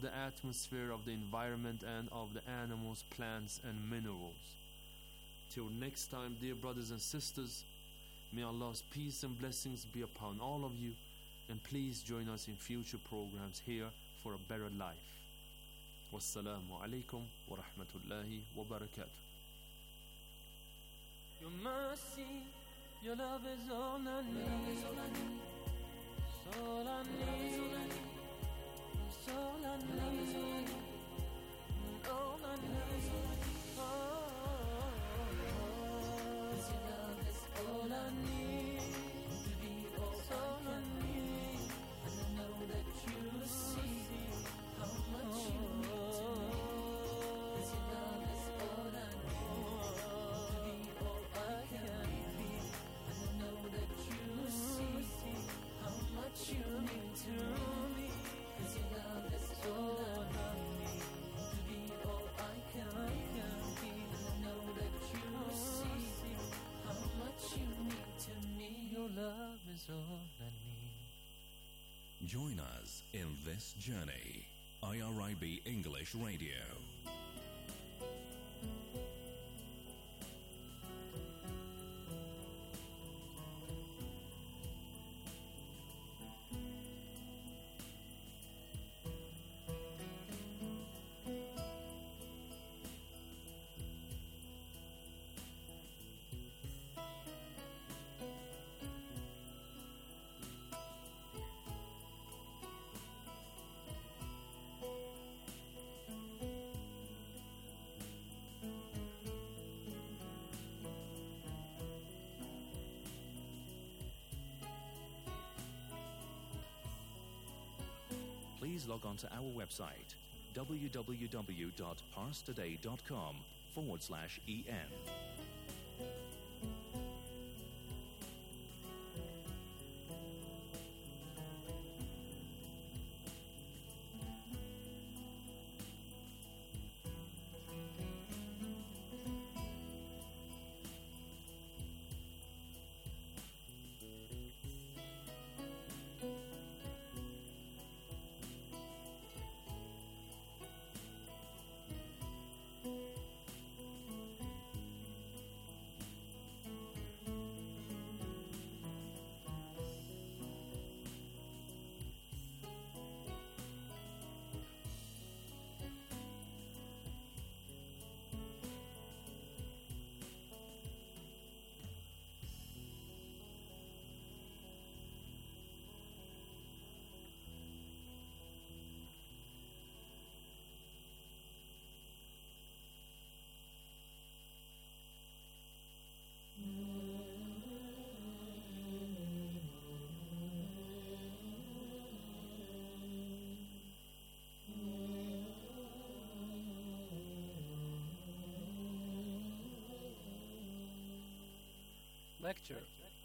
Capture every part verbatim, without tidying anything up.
the atmosphere, of the environment, and of the animals, plants, and minerals. Till next time, dear brothers and sisters, may Allah's peace and blessings be upon all of you, and please join us in future programs here for a better life. Wassalamu alaikum wa rahmatullahi wa barakatuh. Your mercy, your love is all I need. It's all I need. It's all I need. All I need. Oh, your love is all I need. To be all I need. And I know that you see how much you mean to me. 'Cause your love is all I need. To be all I can be. And I know that you see how much you mean to me. 'Cause your love is all I need. To be all I can be. And I know that you see how much you mean to me. Your love is all I need. Join us in this journey. I R I B English Radio. Please log on to our website, www.parstoday.com forward slash EN. Lecture.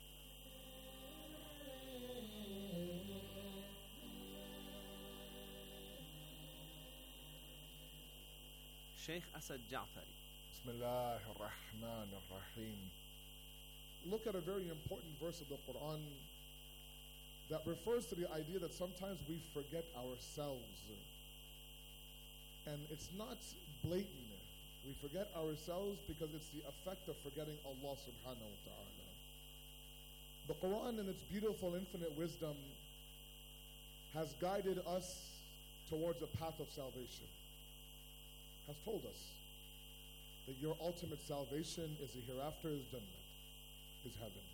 Sheikh Asad Ja'fari. Bismillah ar-Rahman ar-Rahim. Look at a very important verse of the Quran that refers to the idea that sometimes we forget ourselves. And it's not blatant. We forget ourselves because it's the effect of forgetting Allah subhanahu wa ta'ala. The Quran in its beautiful infinite wisdom has guided us towards a path of salvation. Has told us that your ultimate salvation is the hereafter, is Jannah, is heaven.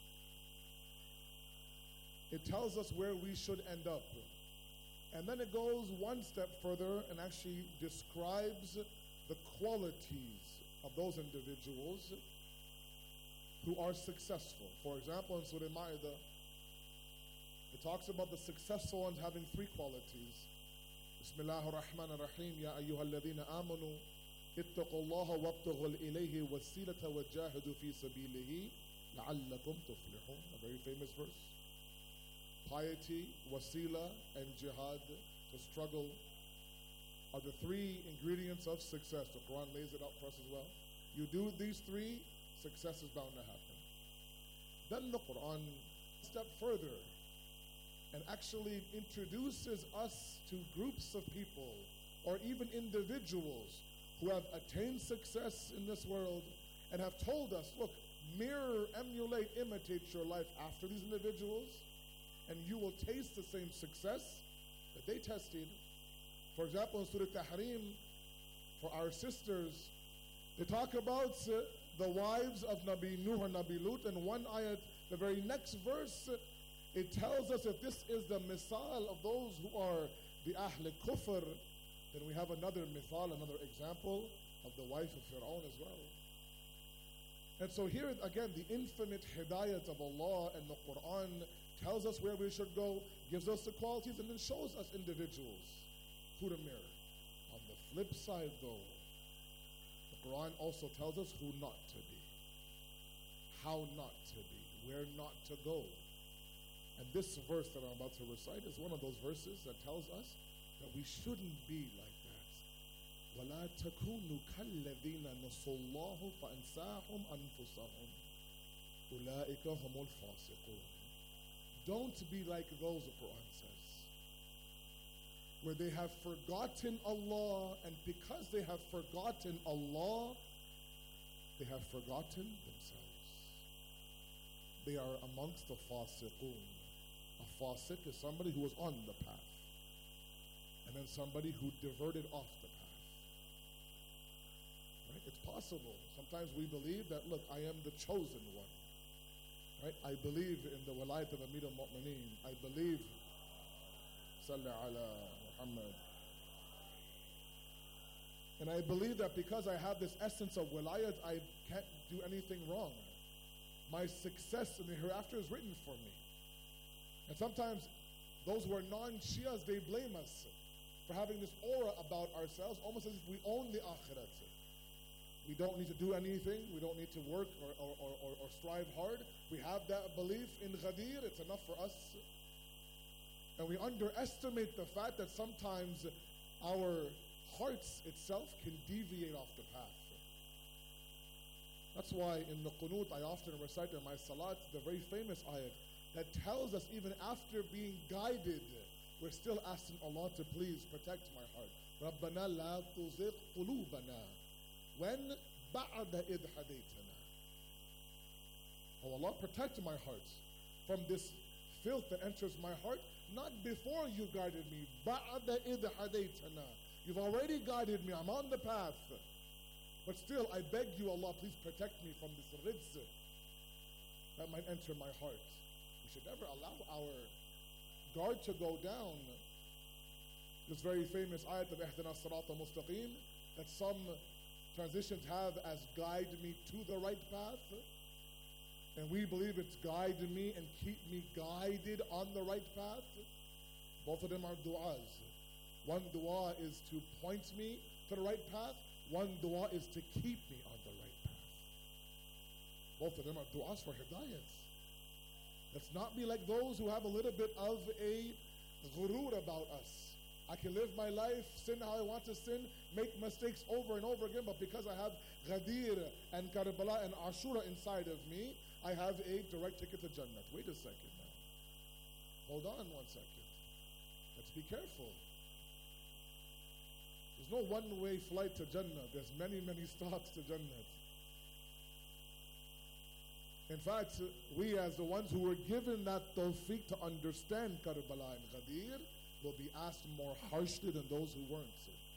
It tells us where we should end up. And then it goes one step further and actually describes the qualities of those individuals who are successful. For example, in Surah Ma'idah, it talks about the successful ones having three qualities. Bismillah ar-Rahman ar-Rahim. Ya ayyuha alladhina amanu ittaqu allaha wabtaghu ilayhi wasilata wajahidu fi sabilihi la'allakum tuflihun. A very famous verse. Piety, wasila, and jihad, to struggle, are the three ingredients of success. The Quran lays it out for us as well. You do these three, success is bound to happen. Then the Quran step further and actually introduces us to groups of people or even individuals who have attained success in this world and have told us, look, mirror, emulate, imitate your life after these individuals, and you will taste the same success that they tasted. For example, in Surah Tahrim, for our sisters, they talk about uh, the wives of Nabi Nuh and Nabi Lut, and one ayat, the very next verse, uh, it tells us if this is the misal of those who are the Ahl Kufr, then we have another mithal, another example of the wife of Fir'aun as well. And so here again, the infinite hidayat of Allah and the Quran tells us where we should go, gives us the qualities, and then shows us individuals who to mirror. On the flip side though, the Quran also tells us who not to be, how not to be, where not to go. And this verse that I'm about to recite is one of those verses that tells us that we shouldn't be like that. وَلَا تَكُونُوا كَالَّذِينَ نَسُوا اللَّهُ فَأَنْسَاهُمْ أَنفُسَهُمْ أُولَٰئِكَ هُمُ الْفَاسِقُونَ. Don't be like those, the Quran says, where they have forgotten Allah, and because they have forgotten Allah, they have forgotten themselves. They are amongst the fasiqun. A fasiq is somebody who was on the path, and then somebody who diverted off the path. Right? It's possible. Sometimes we believe that, look, I am the chosen one. Right? I believe in the walayat of Amir al-Mu'mineen. I believe, Salli ala Muhammad. And I believe that because I have this essence of wilayat, I can't do anything wrong. My success in the hereafter is written for me. And sometimes those who are non-Shias, they blame us for having this aura about ourselves, almost as if we own the akhirat. We don't need to do anything. We don't need to work or, or, or, or, or strive hard. We have that belief in Ghadir. It's enough for us. And we underestimate the fact that sometimes our hearts itself can deviate off the path. That's why in the qunut I often recite in my salat the very famous ayat that tells us even after being guided, we're still asking Allah to please protect my heart. رَبَّنَا لَا تُزِغْ قُلُوبَنَا when بَعْدَ إِذْ هَدَيْتَنَا. Oh Allah, protect my heart from this filth that enters my heart, not before you guided me. بَعْدَ إِذْ هَدَيْتَنَا. You've already guided me, I'm on the path. But still, I beg you, Allah, please protect me from this rijz that might enter my heart. We should never allow our guard to go down. This very famous ayat of Ihdina as-Sirat al-Mustaqim that some transitions have as guide me to the right path. And we believe it's guide me and keep me guided on the right path. Both of them are du'as. One dua is to point me to the right path. One dua is to keep me on the right path. Both of them are du'as for hidayat. Let's not be like those who have a little bit of a ghurur about us. I can live my life, sin how I want to sin, make mistakes over and over again, but because I have Ghadir and Karbala and Ashura inside of me, I have a direct ticket to Jannah. Wait a second now. Hold on one second. Let's be careful. There's no one-way flight to Jannah. There's many, many stops to Jannah. In fact, we as the ones who were given that tawfiq to understand Karbala and Ghadir will be asked more harshly than those who weren't.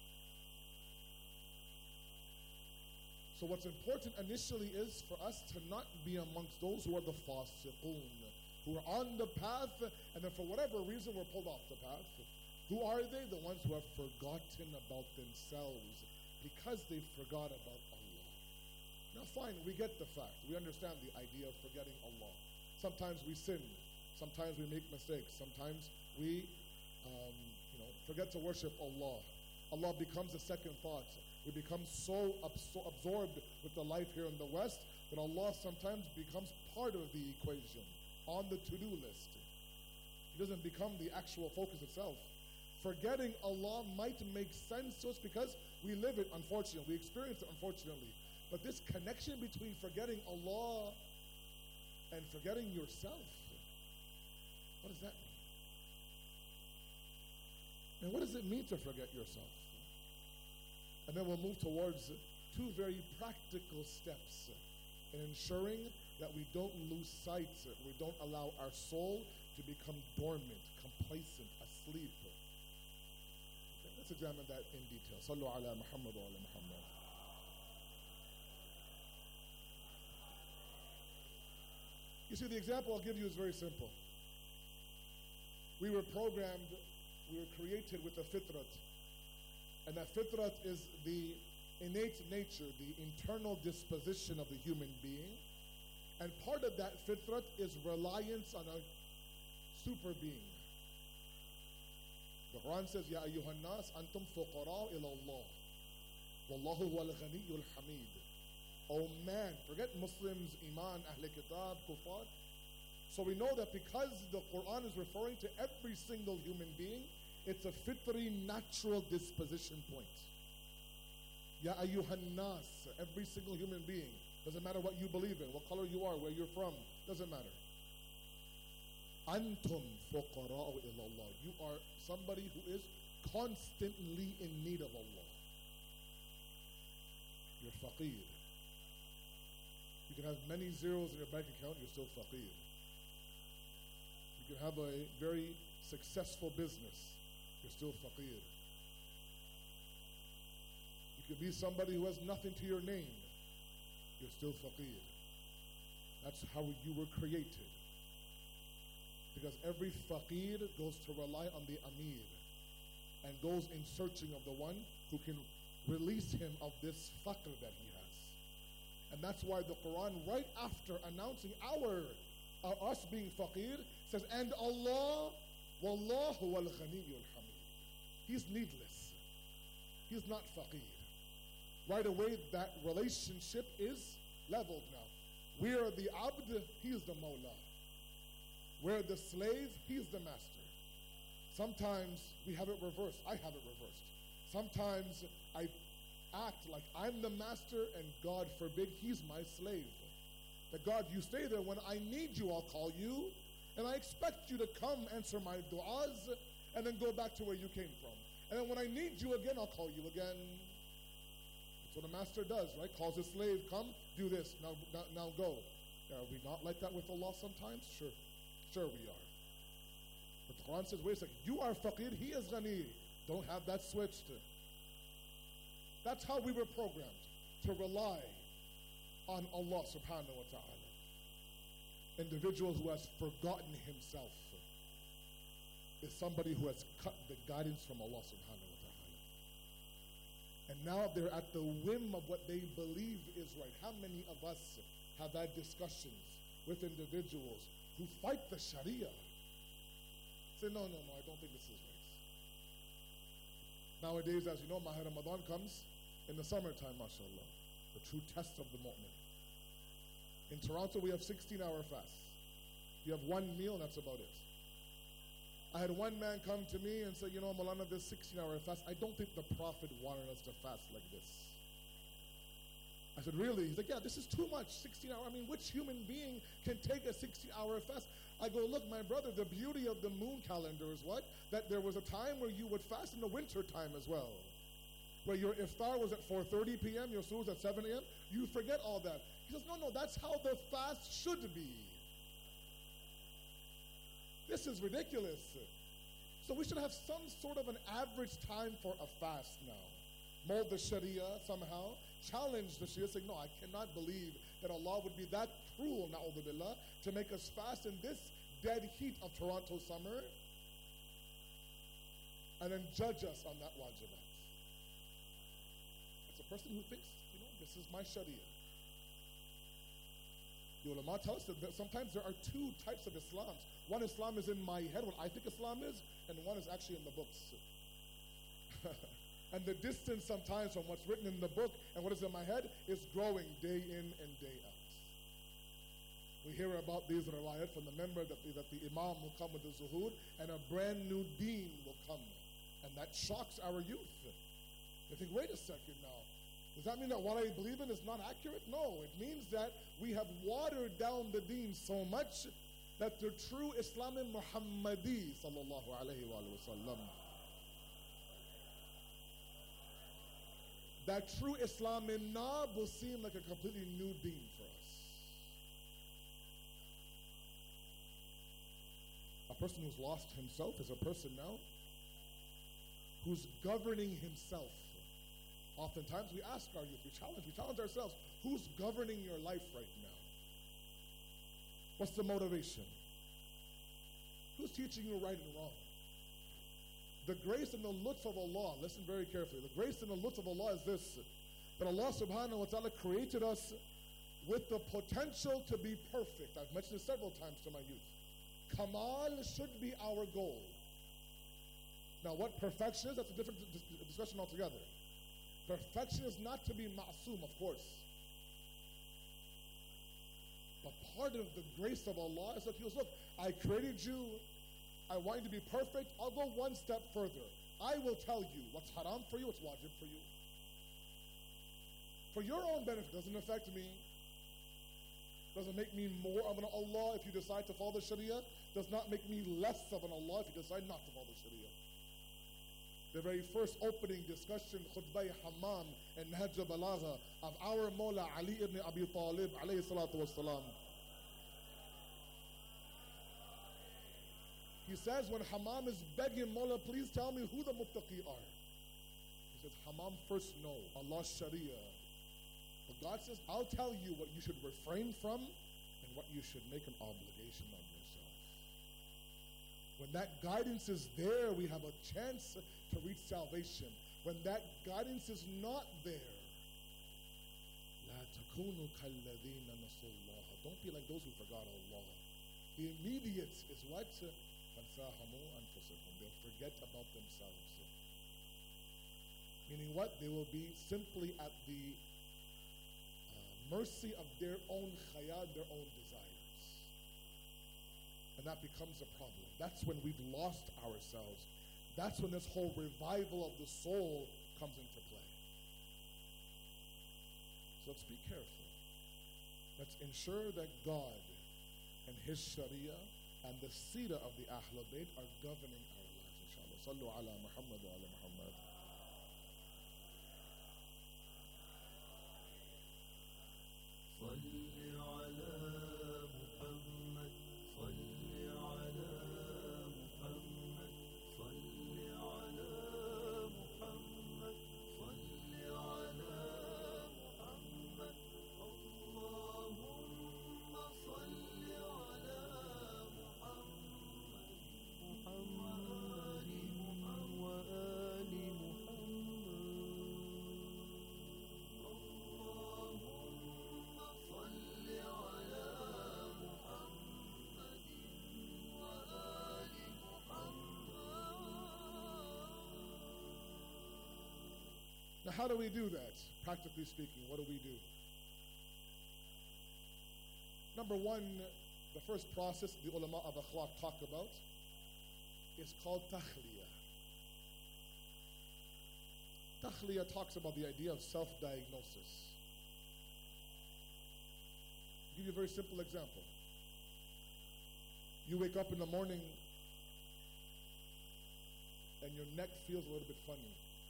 So what's important initially is for us to not be amongst those who are the fasiqun, who are on the path, and then for whatever reason we're pulled off the path. Who are they? The ones who have forgotten about themselves because they forgot about Allah. Now fine, we get the fact. We understand the idea of forgetting Allah. Sometimes we sin. Sometimes we make mistakes. Sometimes we um, you know, forget to worship Allah. Allah becomes a second thought. We become so absor- absorbed with the life here in the West that Allah sometimes becomes part of the equation, on the to-do list. He doesn't become the actual focus itself. Forgetting Allah might make sense to us because we live it, unfortunately. We experience it, unfortunately. But this connection between forgetting Allah and forgetting yourself, what does that mean? And what does it mean to forget yourself? And then we'll move towards two very practical steps in ensuring that we don't lose sight, we don't allow our soul to become dormant, complacent, asleep. Okay, let's examine that in detail. Sallu ala Muhammad wa ala Muhammad. You see, the example I'll give you is very simple. We were programmed, we were created with a fitrat. And that fitrat is the innate nature, the internal disposition of the human being. And part of that fitrat is reliance on a super being. The Quran says, Ya ayyuhan nas antum fuqara ila Allah. Wallahu huwal ghaniyyul hamid. Oh man, forget Muslims, Iman, Ahl Kitab, Kufar. So we know that because the Quran is referring to every single human being, it's a fitri natural disposition point. Ya ayyuhan nas, every single human being. Doesn't matter what you believe in, what color you are, where you're from, doesn't matter. Antum fuqara'u ila Allah. You are somebody who is constantly in need of Allah. You're faqir. You can have many zeros in your bank account, you're still faqir. You can have a very successful business, you're still faqir. You could be somebody who has nothing to your name, you're still faqir. That's how you were created. Because every faqir goes to rely on the amir and goes in searching of the one who can release him of this faqr that he has. And that's why the Quran, right after announcing our, uh, us being faqir, says, and Allah, wallahu wal ghaniyyul hamid. He's needless. He's not faqir. Right away, that relationship is leveled now. We are the abd, he is the mawla. We're the slave, he's the master. Sometimes we have it reversed. I have it reversed. Sometimes I act like I'm the master and God forbid he's my slave. That God, you stay there. When I need you, I'll call you. And I expect you to come answer my du'as and then go back to where you came from. And then when I need you again, I'll call you again. That's what a master does, right? Calls his slave, come, do this, now, now, now go. Are we not like that with Allah sometimes? Sure. Sure we are. But the Quran says, wait a second, you are faqir, he is ghani. Don't have that switched. That's how we were programmed, to rely on Allah subhanahu wa ta'ala. Individual who has forgotten himself is somebody who has cut the guidance from Allah subhanahu wa ta'ala. And now they're at the whim of what they believe is right. How many of us have had discussions with individuals who fight the Sharia? Say, no, no, no, I don't think this is right. Nowadays, as you know, Maha Ramadan comes in the summertime, mashallah, the true test of the mu'min. In Toronto, we have sixteen-hour fasts. You have one meal, and that's about it. I had one man come to me and say, you know, Maulana, this sixteen-hour fast, I don't think the Prophet wanted us to fast like this. I said, really? He's like, yeah, this is too much, sixteen hours. I mean, which human being can take a sixteen-hour fast? I go, look, my brother, the beauty of the moon calendar is what? That there was a time where you would fast in the winter time as well. Where your iftar was at four thirty p.m., your suhoor was at seven a.m. You forget all that. He says, no, no, that's how the fast should be. This is ridiculous. So we should have some sort of an average time for a fast now. Mold the Sharia somehow. Challenge the Sharia, saying, no, I cannot believe that Allah would be that cruel, na'udhu billah, to make us fast in this dead heat of Toronto summer and then judge us on that wajibat. That's a person who thinks, you know, this is my Sharia. The ulama tell us that sometimes there are two types of Islams. One Islam is in my head, what I think Islam is, and one is actually in the books. And the distance sometimes from what's written in the book and what is in my head is growing day in and day out. We hear about these riwayat from the member that the, that the Imam will come with the zuhud and a brand new deen will come. And that shocks our youth. They think, wait a second now. Does that mean that what I believe in is not accurate? No, it means that we have watered down the deen so much that the true Islam in Muhammadi sallallahu alayhi wa sallam, that true Islam in Nab will seem like a completely new deen for us. A person who's lost himself is a person now who's governing himself. Oftentimes we ask our youth, we challenge, we challenge ourselves, who's governing your life right now? What's the motivation? Who's teaching you right and wrong? The grace and the lutf of Allah, listen very carefully, the grace and the lutf of Allah is this, that Allah subhanahu wa ta'ala created us with the potential to be perfect. I've mentioned this several times to my youth. Kamal should be our goal. Now what perfection is, that's a different dis- discussion altogether. Perfection is not to be ma'soom, of course. But part of the grace of Allah is that He goes, look, I created you, I want you to be perfect, I'll go one step further. I will tell you what's haram for you, what's wajib for you. For your own benefit, doesn't affect me. Doesn't make me more of an Allah if you decide to follow the Sharia. Does not make me less of an Allah if you decide not to follow the Sharia. The very first opening discussion, Khutbah Hammam and Nahj Balagha of our Mawla Ali ibn Abi Talib alayhi salatu wassalam. He says when Hammam is begging Mawla, please tell me who the muttaqi are. He says, Hammam, first know Allah's Sharia. But God says, I'll tell you what you should refrain from and what you should make an obligation on yourself. When that guidance is there, we have a chance to reach salvation. When that guidance is not there, لا تكونوا كالذين نسوا الله. Don't be like those who forgot Allah. The immediate is what? فَانْسَاهَمُوا أَنفُسَهُمْ. They'll forget about themselves. Meaning what? They will be simply at the uh, mercy of their own khayal, their own desires. And that becomes a problem. That's when we've lost ourselves. That's when this whole revival of the soul comes into play. So let's be careful. Let's ensure that God and His Sharia and the Sira of the Ahlul Bayt are governing our lives, inshallah. Sallu ala Muhammad wa ala Muhammad. صل على محمد صل على محمد صل على محمد صل على محمد اللهم صل على محمد محمد وآل محمد Now, how do we do that? Practically speaking, what do we do? Number one, the first process the ulama of akhlaq talk about is called takhliya. Takhliya talks about the idea of self-diagnosis. I'll give you a very simple example. You wake up in the morning and your neck feels a little bit funny.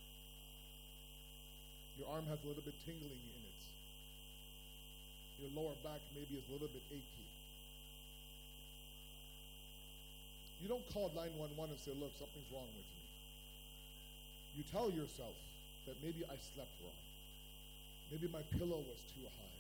Your arm has a little bit tingling in it. Your lower back maybe is a little bit achy. You don't call nine one one and say, look, something's wrong with me. You tell yourself that maybe I slept wrong. Maybe my pillow was too high.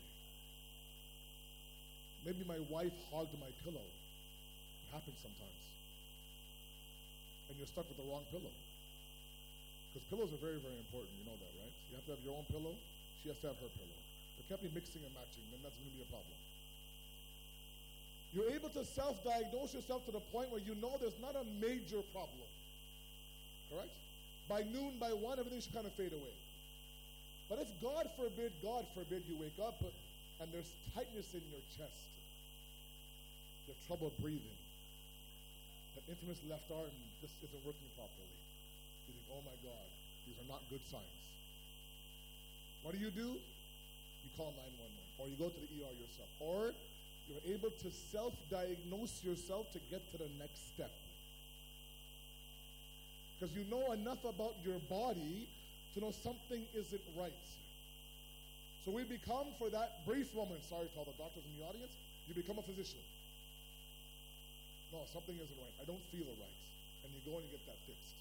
Maybe my wife hogged my pillow. It happens sometimes. And you're stuck with the wrong pillow. Because pillows are very, very important. You know that, right? You have to have your own pillow. She has to have her pillow. They can't be mixing and matching. Then that's going to be a problem. You're able to self-diagnose yourself to the point where you know there's not a major problem. Correct? By noon, by one, everything should kind of fade away. But if God forbid, God forbid, you wake up and there's tightness in your chest, you have trouble breathing, that infamous left arm just isn't working properly. You think, oh my God, these are not good signs. What do you do? You call nine one one, or you go to the E R yourself, or you're able to self-diagnose yourself to get to the next step. Because you know enough about your body to know something isn't right. So we become, for that brief moment, sorry to all the doctors in the audience, you become a physician. No, something isn't right. I don't feel right. And you go and you get that fixed.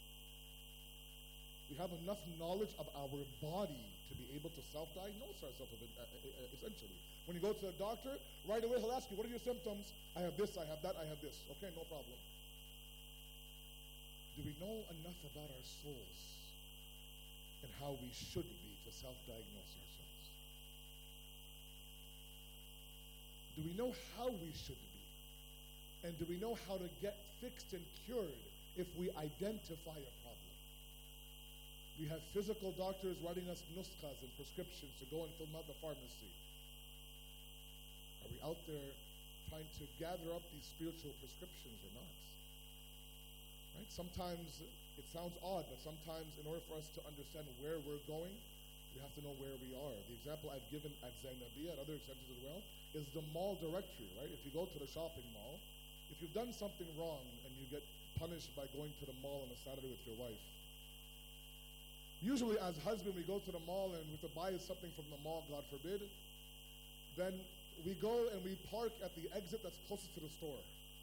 We have enough knowledge of our body to be able to self-diagnose ourselves, essentially. When you go to the doctor, right away he'll ask you, what are your symptoms? I have this, I have that, I have this. Okay, no problem. Do we know enough about our souls and how we should be to self-diagnose ourselves? Do we know how we should be? And do we know how to get fixed and cured if we identify a problem? We have physical doctors writing us nuskhas and prescriptions to go and fill out the pharmacy. Are we out there trying to gather up these spiritual prescriptions or not? Right? Sometimes it sounds odd, but sometimes in order for us to understand where we're going, we have to know where we are. The example I've given at Zainabiyya, and other examples as well, is the mall directory, right? If you go to the shopping mall, if you've done something wrong and you get punished by going to the mall on a Saturday with your wife, usually as husband we go to the mall and we have to buy something from the mall, God forbid, then we go and we park at the exit that's closest to the store.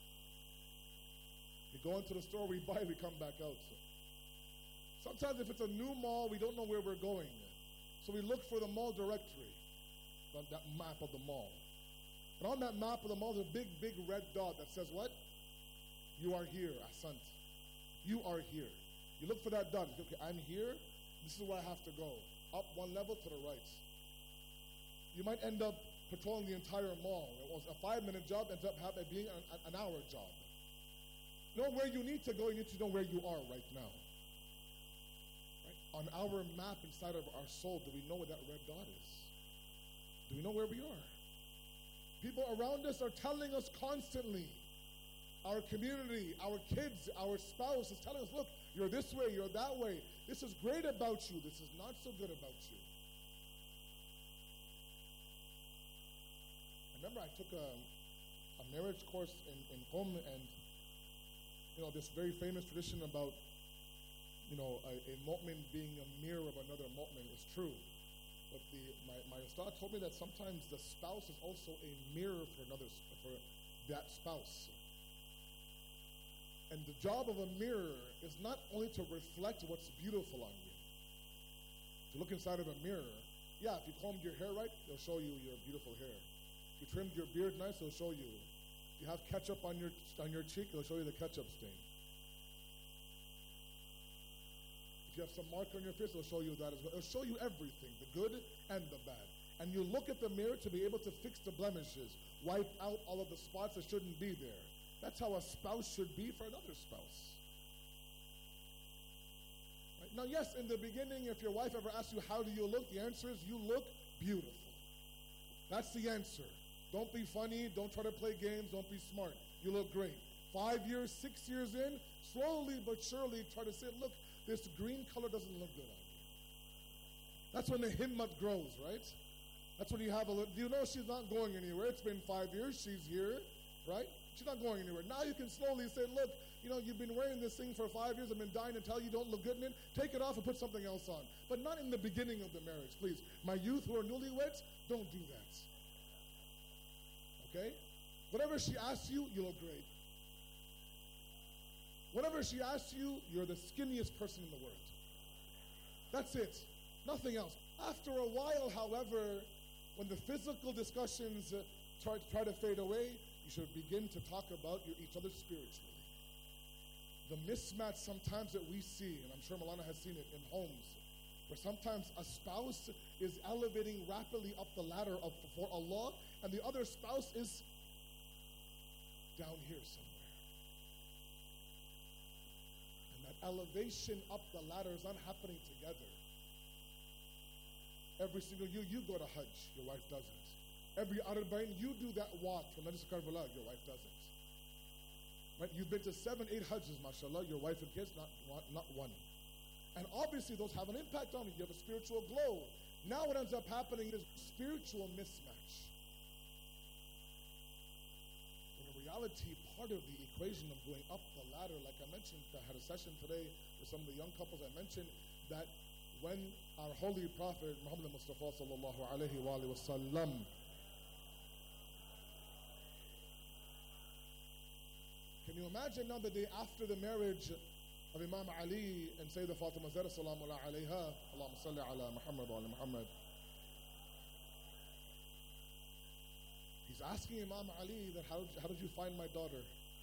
We go into the store, we buy, we come back out. So sometimes if it's a new mall, we don't know where we're going. So we look for the mall directory, on that map of the mall. And on that map of the mall, there's a big, big red dot that says what? You are here, Asant. You are here. You look for that dot. Okay, I'm here. This is where I have to go. Up one level to the right. You might end up patrolling the entire mall. It was a five-minute job, ends up having being an, an hour job. Know where you need to go. You need to know where you are right now. Right? On our map inside of our soul, do we know where that red dot is? Do we know where we are? People around us are telling us constantly. Our community, our kids, our spouse is telling us, look, you're this way, you're that way. This is great about you. This is not so good about you. I remember I took a, a marriage course in, in Qom, and you know, this very famous tradition about, you know, a, a mu'min being a mirror of another mu'min is true. But the, my, my ustad told me that sometimes the spouse is also a mirror for another, for that spouse. And the job of a mirror is not only to reflect what's beautiful on you. To look inside of a mirror, yeah, if you combed your hair right, it'll show you your beautiful hair. If you trimmed your beard nice, it'll show you. If you have ketchup on your on your cheek, it'll show you the ketchup stain. If you have some mark on your face, it'll show you that as well. It'll show you everything, the good and the bad. And you look at the mirror to be able to fix the blemishes, wipe out all of the spots that shouldn't be there. That's how a spouse should be for another spouse. Right? Now, yes, in the beginning, if your wife ever asks you, how do you look? The answer is, you look beautiful. That's the answer. Don't be funny. Don't try to play games. Don't be smart. You look great. Five years, six years in, slowly but surely try to say, look, this green color doesn't look good on you. That's when the himmat grows, right? That's when you have a little, you know she's not going anywhere. It's been five years. She's here, right? She's not going anywhere. Now you can slowly say, look, you know, you've been wearing this thing for five years. I've been dying to tell you don't look good in it. Take it off and put something else on. But not in the beginning of the marriage, please. My youth who are newlyweds, don't do that. Okay? Whatever she asks you, you look great. Whatever she asks you, you're the skinniest person in the world. That's it. Nothing else. After a while, however, when the physical discussions uh, try, try to fade away, you should begin to talk about your, each other spiritually. The mismatch sometimes that we see, and I'm sure Malana has seen it in homes, where sometimes a spouse is elevating rapidly up the ladder of for Allah, and the other spouse is down here somewhere. And that elevation up the ladder is not happening together. Every single you, you go to Hajj, your wife doesn't. Every Arbain, you do that walk from Medina Karbala, your wife doesn't. Right? You've been to seven, eight Hajjs, mashallah, your wife and kids, not, not one. And obviously those have an impact on you. You have a spiritual glow. Now what ends up happening is spiritual mismatch. In reality, part of the equation of going up the ladder, like I mentioned, I had a session today with some of the young couples. I mentioned that when our holy prophet Muhammad Mustafa sallallahu alayhi wa alihi wasallam can you imagine now the day after the marriage of Imam Ali and Sayyidah Fatima Zahra salamu alayha, Allahumma salli ala Muhammad wa ala Muhammad. He's asking Imam Ali that how, how did you find my daughter?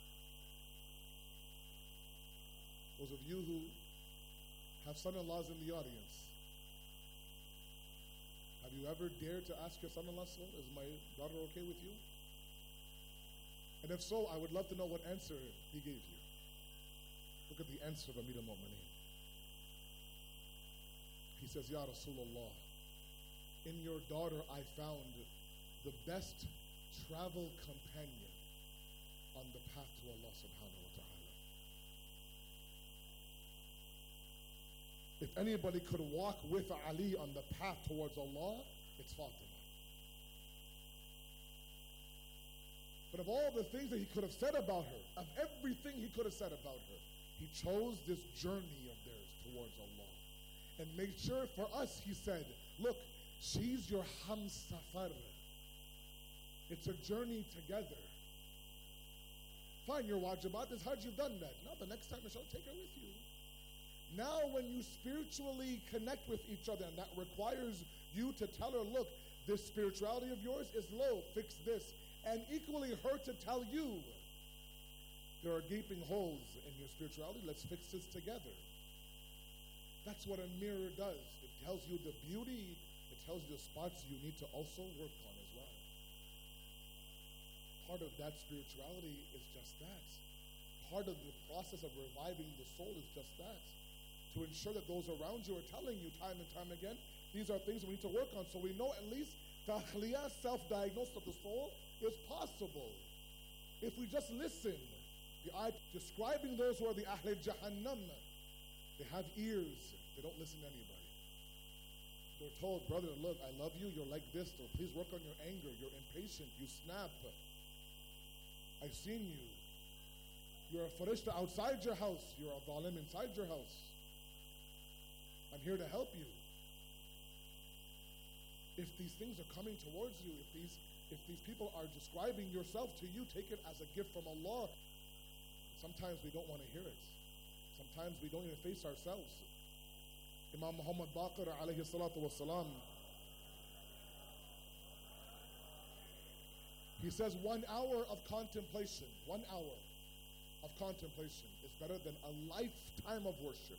Those of you who have son-in-laws in the audience, have you ever dared to ask your son-in-law, so, is my daughter okay with you? And if so, I would love to know what answer he gave you. Look at the answer of Amir al-Mu'mineen. He says, Ya Rasulullah, in your daughter I found the best travel companion on the path to Allah subhanahu wa ta'ala. If anybody could walk with Ali on the path towards Allah, it's Fatima. But of all the things that he could have said about her, of everything he could have said about her, he chose this journey of theirs towards Allah. And made sure for us, he said, look, she's your hamsafar. It's a journey together. Fine, your wajibat is hajj, you've done that. Now the next time, inshallah, take her with you. Now when you spiritually connect with each other, and that requires you to tell her, look, this spirituality of yours is low, fix this. And equally her to tell you, there are gaping holes in your spirituality, let's fix this together. That's what a mirror does. It tells you the beauty, it tells you the spots you need to also work on as well. Part of that spirituality is just that. Part of the process of reviving the soul is just that. To ensure that those around you are telling you time and time again, these are things we need to work on, so we know at least takhliya, self-diagnosis of the soul, is possible. If we just listen, the ayat describing those who are the Ahl Jahannam, they have ears, they don't listen to anybody. They're told, brother, look, I love you, you're like this, so please work on your anger, you're impatient, you snap. I've seen you. You're a farishta outside your house, you're a zalim inside your house. I'm here to help you. If these things are coming towards you, if these if these people are describing yourself to you, take it as a gift from Allah. Sometimes we don't want to hear it. Sometimes we don't even face ourselves. Imam Muhammad Baqir alayhi salatu wasalam, he says one hour of contemplation, one hour of contemplation is better than a lifetime of worship.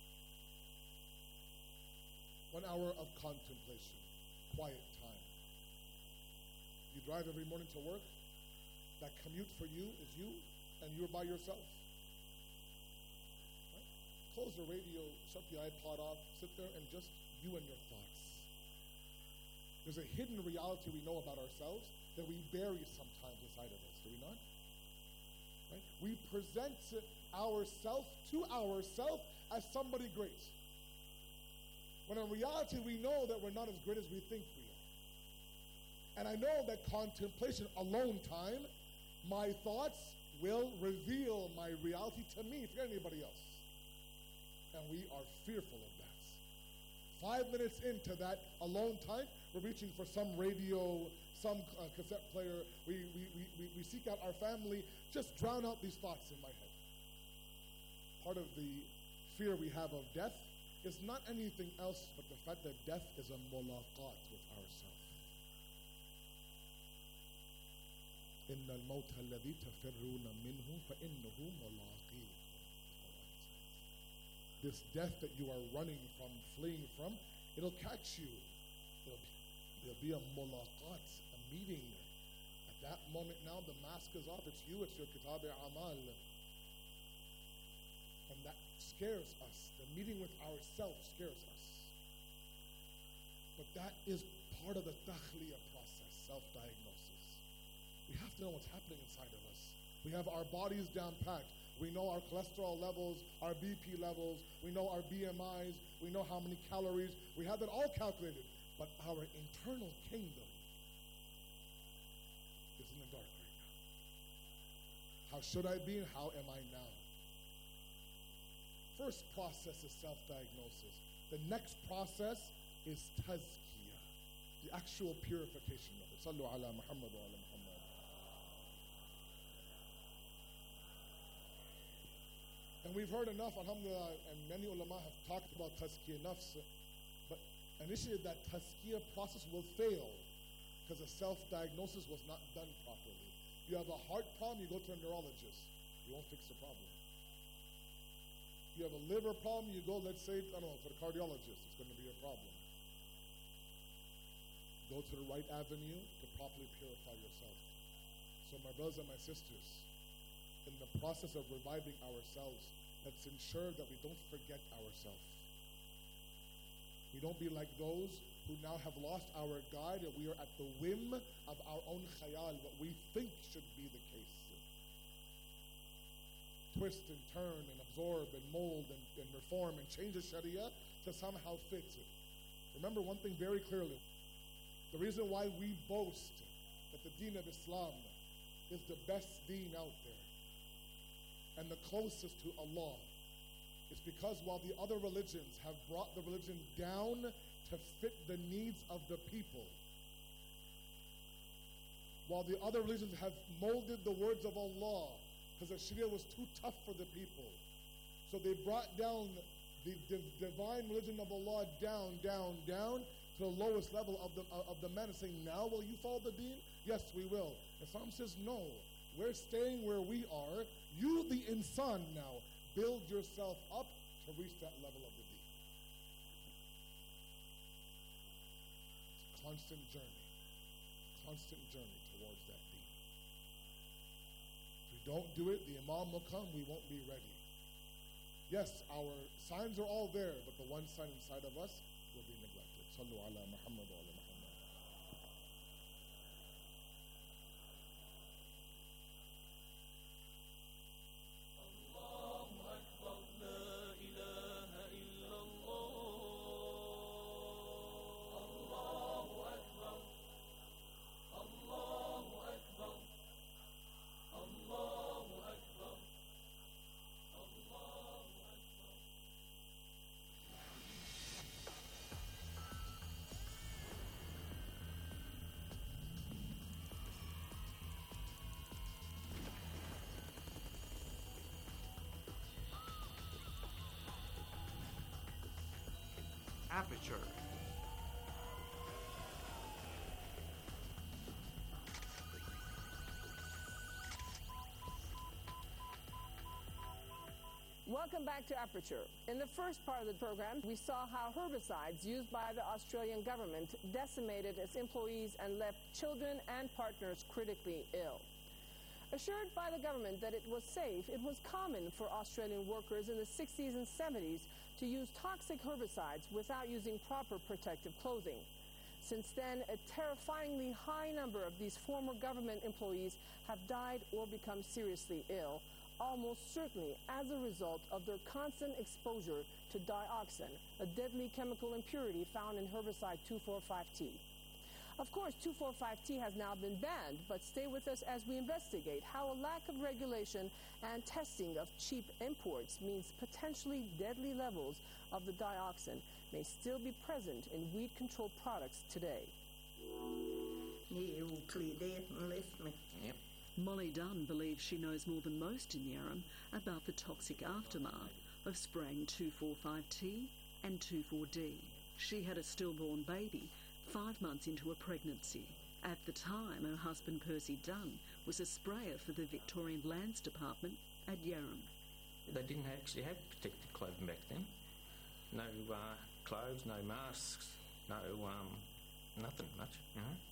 One hour of contemplation, quiet time. You drive every morning to work, that commute for you is you, and you're by yourself. Right? Close the radio, shut the iPod off, sit there and just you and your thoughts. There's a hidden reality we know about ourselves that we bury sometimes inside of us, do we not? Right? We present ourself to ourself as somebody great. When in reality we know that we're not as great as we think we are. And I know that contemplation, alone time, my thoughts will reveal my reality to me, if you're anybody else. And we are fearful of that. Five minutes into that alone time, we're reaching for some radio, some uh, cassette player. We, we, we, we, we seek out our family. Just drown out these thoughts in my head. Part of the fear we have of death is not anything else but the fact that death is a mulaqat with ourselves. إِنَّ الْمَوْتَ الَّذِي تَفِرُّونَ مِنْهُ فَإِنَّهُ مُلَاقِيكُمْ. This death that you are running from, fleeing from, it'll catch you. It'll be, it'll be a mulaqat, a meeting. At that moment now, the mask is off. It's you, it's your kitab amal. And that scares us. The meeting with ourselves scares us. But that is part of the takhliya process, self-diagnosis. We have to know what's happening inside of us. We have our bodies down packed. We know our cholesterol levels, our B P levels. We know our B M Is. We know how many calories. We have that all calculated. But our internal kingdom is in the dark right now. How should I be and how am I now? First process is self-diagnosis. The next process is tazkiyah, the actual purification of it. Sallu ala Muhammad wa ala Muhammad. And we've heard enough, alhamdulillah, and many ulama have talked about tazkiyah nafs, but initially that tazkiyah process will fail because the self-diagnosis was not done properly. You have a heart problem, you go to a neurologist. You won't fix the problem. You have a liver problem, you go, let's say, I don't know, to the cardiologist. It's going to be a problem. Go to the right avenue to properly purify yourself. So my brothers and my sisters, in the process of reviving ourselves, let's ensure that we don't forget ourselves. We don't be like those who now have lost our guide and we are at the whim of our own khayal, what we think should be the case. Twist and turn and absorb and mold and, and reform and change the Sharia to somehow fit. Remember one thing very clearly. The reason why we boast that the deen of Islam is the best deen out there and the closest to Allah is because while the other religions have brought the religion down to fit the needs of the people, while the other religions have molded the words of Allah because the Sharia was too tough for the people. So they brought down the, the divine religion of Allah down, down, down to the lowest level of the, uh, of the man, saying, now will you follow the deen? Yes, we will. Islam says, no. We're staying where we are. You, the insan now, build yourself up to reach that level of the deen. It's a constant journey. Constant journey towards that deen. If we don't do it, the Imam will come, we won't be ready. Yes, our signs are all there, but the one sign inside of us will be neglected. Sallu ala Muhammad wa ala Muhammad. Aperture. Welcome back to Aperture. In the first part of the program, we saw how herbicides used by the Australian government decimated its employees and left children and partners critically ill. Assured by the government that it was safe, it was common for Australian workers in the sixties and seventies to use toxic herbicides without using proper protective clothing. Since then, a terrifyingly high number of these former government employees have died or become seriously ill, almost certainly as a result of their constant exposure to dioxin, a deadly chemical impurity found in herbicide two four five T. Of course, two four five T has now been banned, but stay with us as we investigate how a lack of regulation and testing of cheap imports means potentially deadly levels of the dioxin may still be present in weed control products today. Yep. Molly Dunn believes she knows more than most in Yarram about the toxic aftermath of spraying two four five T and two four D. She had a stillborn baby five months into a pregnancy. At the time, her husband Percy Dunn was a sprayer for the Victorian Lands Department at Yarram. They didn't actually have protective clothing back then. No uh, clothes, no masks, no um, nothing much, you know.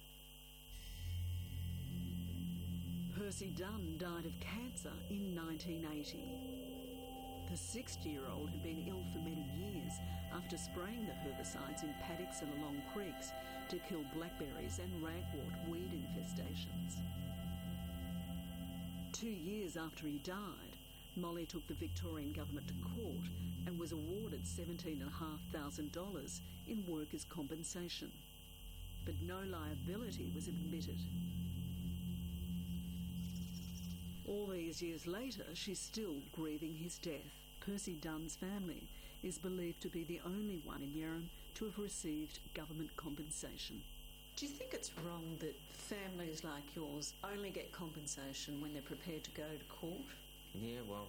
Percy Dunn died of cancer in nineteen eighty. The sixty-year-old had been ill for many years after spraying the herbicides in paddocks and along creeks to kill blackberries and ragwort weed infestations. Two years after he died, Molly took the Victorian government to court and was awarded seventeen thousand five hundred dollars in workers' compensation. But no liability was admitted. All these years later, she's still grieving his death. Percy Dunn's family is believed to be the only one in Yerram to have received government compensation. Do you think it's wrong that families like yours only get compensation when they're prepared to go to court? Yeah, well,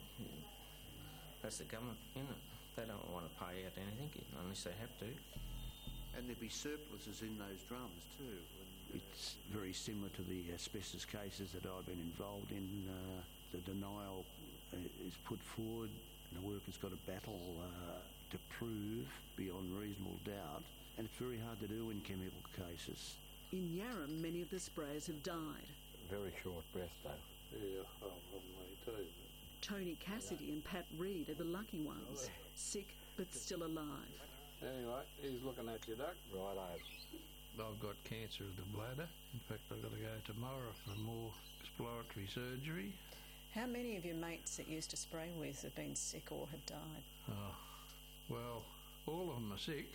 that's the government, isn't it? They don't want to pay out anything unless they have to. And there'd be surpluses in those drums too. And, uh, it's very similar to the asbestos cases that I've been involved in. Uh, the denial uh, is put forward and the worker's got to battle uh, to prove beyond reasonable doubt. And it's very hard to do in chemical cases. In Yarram, many of the sprayers have died. Very short breath though. Yeah, oh, well, me too. Tony Cassidy and Pat Reed are the lucky ones, sick but still alive. Anyway, he's looking at you, Doc. Righto. I've got cancer of the bladder. In fact, I've got to go tomorrow for more exploratory surgery. How many of your mates that you used to spray with have been sick or have died? Oh, well, all of them are sick.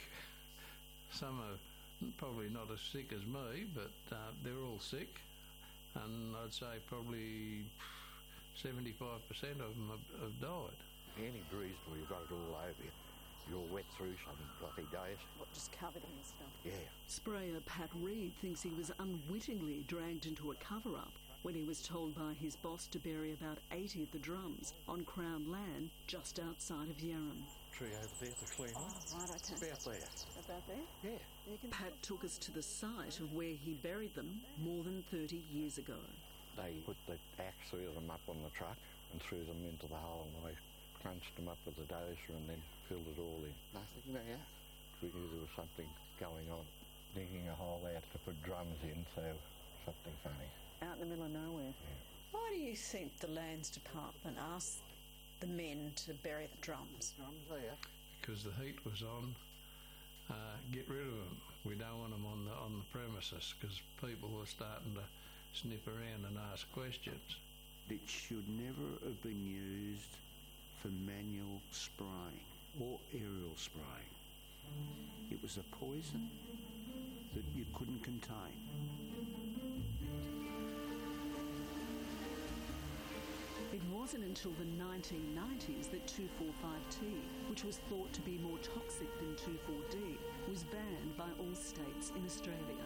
Some are probably not as sick as me, but uh, they're all sick. And I'd say probably seventy-five percent of them have, have died. Any bruised or you've got it all over you. You're wet through some bloody days. What, just covered in stuff? Yeah. Sprayer Pat Reed thinks he was unwittingly dragged into a cover-up when he was told by his boss to bury about eighty of the drums on Crown land just outside of Yerram. Tree over there, the clean one. Oh, right, okay. About there. About there? Yeah. You can... Pat took us to the site of where he buried them more than thirty years ago. They put the axe through them up on the truck and threw them into the hole, and they crunched them up with a dozer and then filled it all in. Nothing there. We knew there was something going on. Digging a hole out to put drums in, so something funny. Out in the middle of nowhere? Yeah. Why do you think the Lands Department asked the men to bury the drums? Drums there. Because the heat was on. Uh, get rid of them. We don't want them on the on the premises because people were starting to snip around and ask questions. It should never have been used for manual spraying or aerial spraying. It was a poison that you couldn't contain. It wasn't until the nineteen nineties that two four five T, which was thought to be more toxic than two four D, was banned by all states in Australia.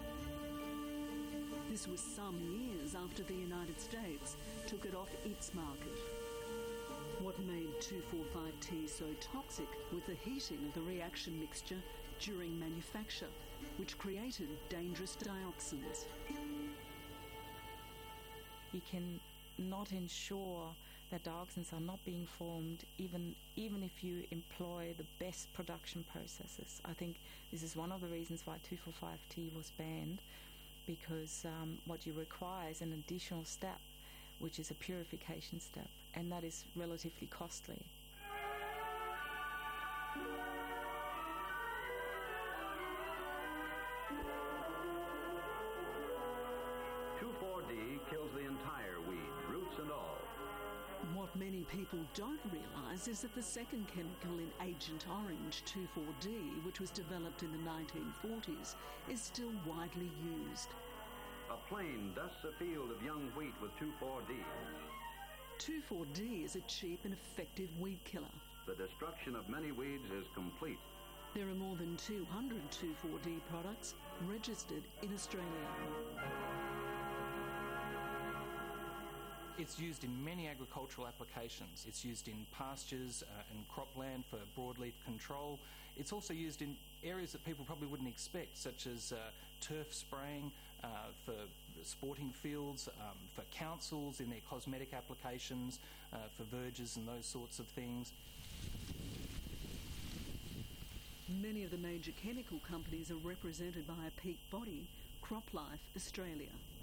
This was some years after the United States took it off its market. What made two four five T so toxic was the heating of the reaction mixture during manufacture, which created dangerous dioxins. You can not ensure that dioxins are not being formed even even if you employ the best production processes. I think this is one of the reasons why two four five T was banned, because um, what you require is an additional step, which is a purification step, and that is relatively costly. two four D kills the entire weed, roots and all. What many people don't realise is that the second chemical in Agent Orange, two four D, which was developed in the nineteen forties, is still widely used. A plane dusts a field of young wheat with two four D. two four D is a cheap and effective weed killer. The destruction of many weeds is complete. There are more than two hundred two four D products registered in Australia. It's used in many agricultural applications. It's used in pastures uh, and cropland for broadleaf control. It's also used in areas that people probably wouldn't expect, such as uh, turf spraying uh, for sporting fields, um, for councils in their cosmetic applications, uh, for verges and those sorts of things. Many of the major chemical companies are represented by a peak body, CropLife Australia.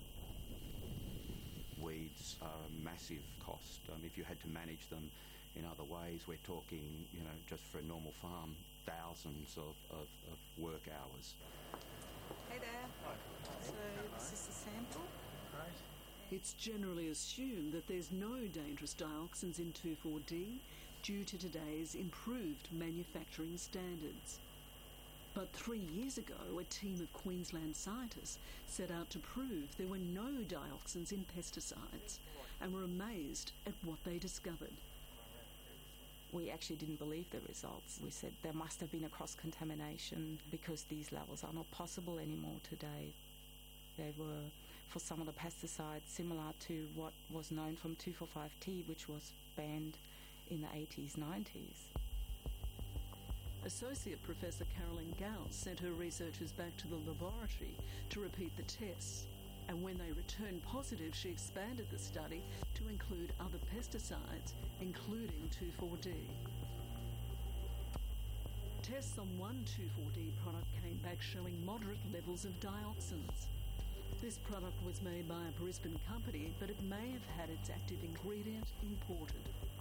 Weeds are a massive cost. Um, if you had to manage them in other ways, we're talking, you know, just for a normal farm, thousands of, of, of work hours. Hey there. Hi. So this is the sample? Right. It's generally assumed that there's no dangerous dioxins in two four D due to today's improved manufacturing standards. But three years ago, a team of Queensland scientists set out to prove there were no dioxins in pesticides and were amazed at what they discovered. we actually didn't believe the results. We said there must have been a cross-contamination because these levels are not possible anymore today. They were, for some of the pesticides, similar to what was known from two four five T, which was banned in the eighties, nineties. Associate Professor Carolyn Gauss sent her researchers back to the laboratory to repeat the tests. And when they returned positive, she expanded the study to include other pesticides, including two four D. Tests on one two four D product came back showing moderate levels of dioxins. This product was made by a Brisbane company, but it may have had its active ingredient imported.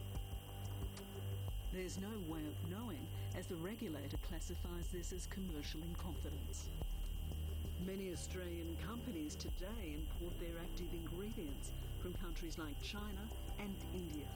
There's no way of knowing, as the regulator classifies this as commercial in confidence. Many Australian companies today import their active ingredients from countries like China and India.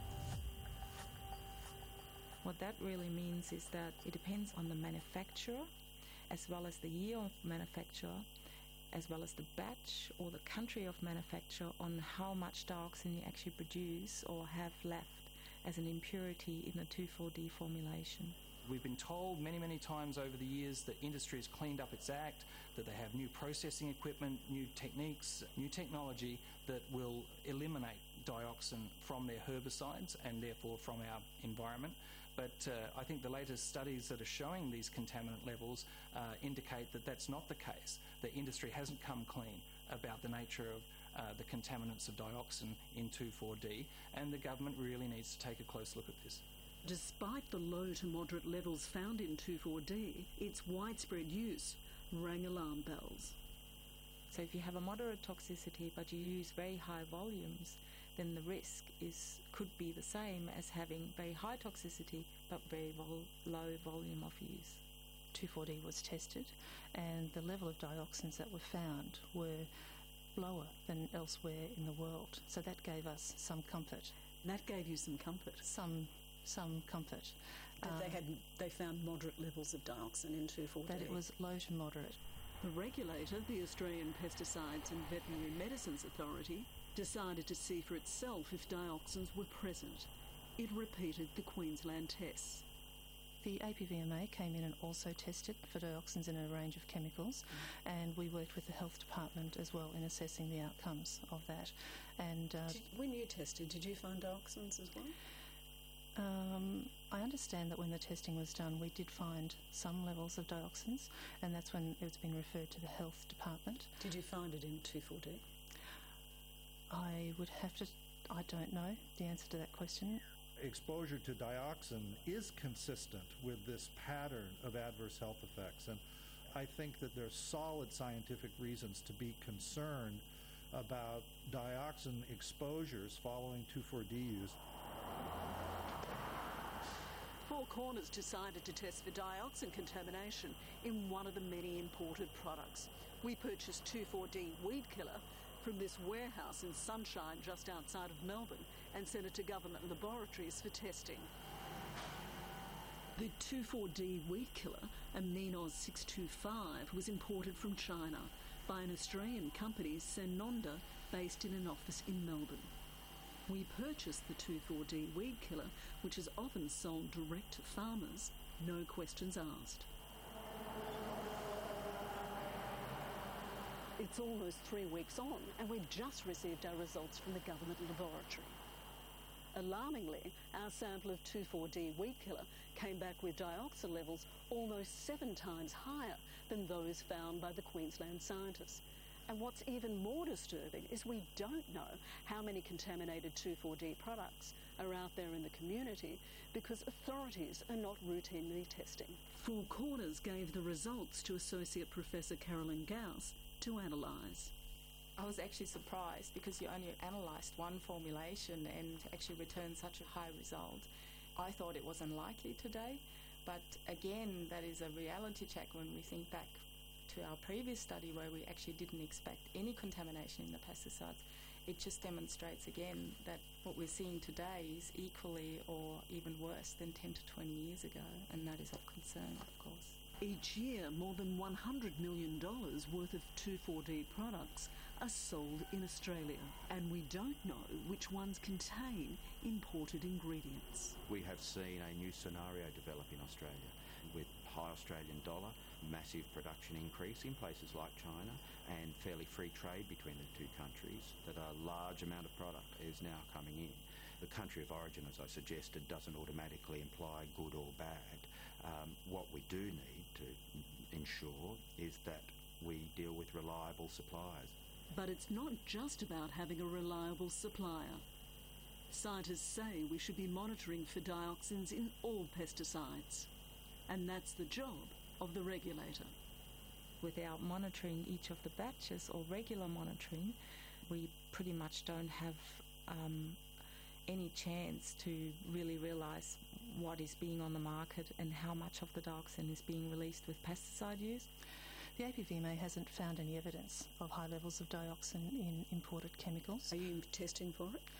What that really means is that it depends on the manufacturer, as well as the year of manufacture, as well as the batch or the country of manufacture, on how much dioxin you actually produce or have left as an impurity in the two four D formulation. We've been told many, many times over the years that industry has cleaned up its act, that they have new processing equipment, new techniques, new technology that will eliminate dioxin from their herbicides and therefore from our environment. But uh, I think the latest studies that are showing these contaminant levels uh, indicate that that's not the case. The industry hasn't come clean about the nature of uh, the contaminants of dioxin in two four D, and the government really needs to take a close look at this. Despite the low to moderate levels found in two four D, its widespread use rang alarm bells. So if you have a moderate toxicity but you use very high volumes, then the risk is could be the same as having very high toxicity but very vol- low volume of use. two four D was tested, and the level of dioxins that were found were lower than elsewhere in the world. So that gave us some comfort. That gave you some comfort? Some some comfort. That Um, they had they found moderate levels of dioxin in two four D. that it was low to moderate. The regulator, the Australian Pesticides and Veterinary Medicines Authority, decided to see for itself if dioxins were present. It repeated the Queensland tests. The A P V M A came in and also tested for dioxins in a range of chemicals, and we worked with the health department as well in assessing the outcomes of that. And uh, Did, when you tested, did you find dioxins as well? Um, I understand that when the testing was done, we did find some levels of dioxins, and that's when it's been referred to the health department. Did you find it in two four D? I would have to, I don't know the answer to that question. Exposure to dioxin is consistent with this pattern of adverse health effects, and I think that there's solid scientific reasons to be concerned about dioxin exposures following two four D use. Four Corners decided to test for dioxin contamination in one of the many imported products. We purchased two four D weed killer from this warehouse in Sunshine just outside of Melbourne and sent it to government laboratories for testing. The two four D weed killer, Aminos six two five, was imported from China by an Australian company, Senonda, based in an office in Melbourne. We purchased the two four D weed killer, which is often sold direct to farmers, no questions asked. It's almost three weeks on, and we've just received our results from the government laboratory. Alarmingly, our sample of two four D weed killer came back with dioxin levels almost seven times higher than those found by the Queensland scientists. And what's even more disturbing is we don't know how many contaminated two four D products are out there in the community because authorities are not routinely testing. Four Corners gave the results to Associate Professor Carolyn Gauss to analyse. I was actually surprised because you only analysed one formulation and actually returned such a high result. I thought it was unlikely today, but again, that is a reality check when we think back to our previous study where we actually didn't expect any contamination in the pesticides. It just demonstrates again that what we're seeing today is equally or even worse than ten to twenty years ago, and that is of concern, of course. Each year, more than one hundred million dollars worth of two four D products are sold in Australia, and we don't know which ones contain imported ingredients. We have seen a new scenario develop in Australia with high Australian dollar, massive production increase in places like China, and fairly free trade between the two countries, that a large amount of product is now coming in. The country of origin, as I suggested, doesn't automatically imply good or bad. Um, what we do need to ensure is that we deal with reliable suppliers. But it's not just about having a reliable supplier. Scientists say we should be monitoring for dioxins in all pesticides, and that's the job of the regulator. Without monitoring each of the batches or regular monitoring, we pretty much don't have um, any chance to really realise what is being on the market and how much of the dioxin is being released with pesticide use. The A P V M A hasn't found any evidence of high levels of dioxin in imported chemicals. Are you testing for it?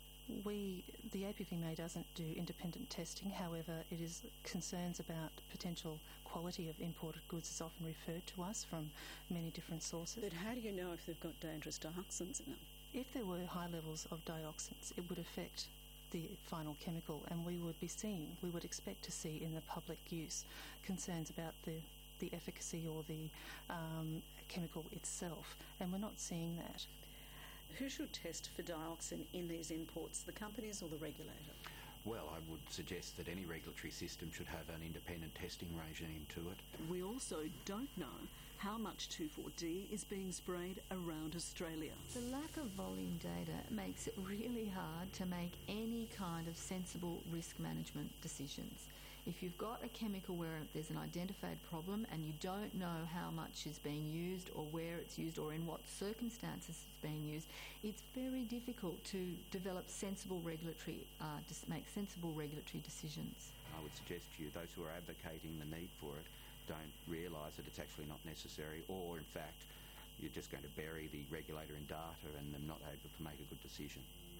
We, the A P V M A doesn't do independent testing. However, it is concerns about potential quality of imported goods is often referred to us from many different sources. But how do you know if they've got dangerous dioxins in them? If there were high levels of dioxins, it would affect the final chemical, and we would be seeing, we would expect to see in the public use concerns about the, the efficacy or the um, chemical itself, and we're not seeing that. Who should test for dioxin in these imports, the companies or the regulator? Well, I would suggest that any regulatory system should have an independent testing regime to it. We also don't know how much two four D is being sprayed around Australia. The lack of volume data makes it really hard to make any kind of sensible risk management decisions. If you've got a chemical where there's an identified problem and you don't know how much is being used or where it's used or in what circumstances it's being used, it's very difficult to develop sensible regulatory, uh, dis- make sensible regulatory decisions. I would suggest to you, those who are advocating the need for it don't realise that it's actually not necessary, or in fact you're just going to bury the regulator in data and them not able to make a good decision.